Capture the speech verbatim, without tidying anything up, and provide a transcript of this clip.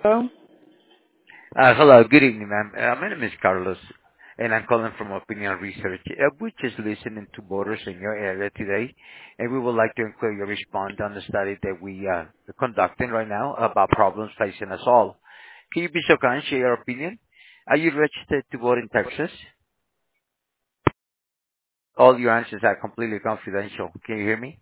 Hello? Uh Hello, good evening, ma'am. Uh, My name is Carlos, and I'm calling from Opinion Research. Uh, We're just listening to voters in your area today, and we would like to include your response on the study that we uh are conducting right now about problems facing us all. Can you be so kind, share your opinion? Are you registered to vote in Texas? All your answers are completely confidential. Can you hear me?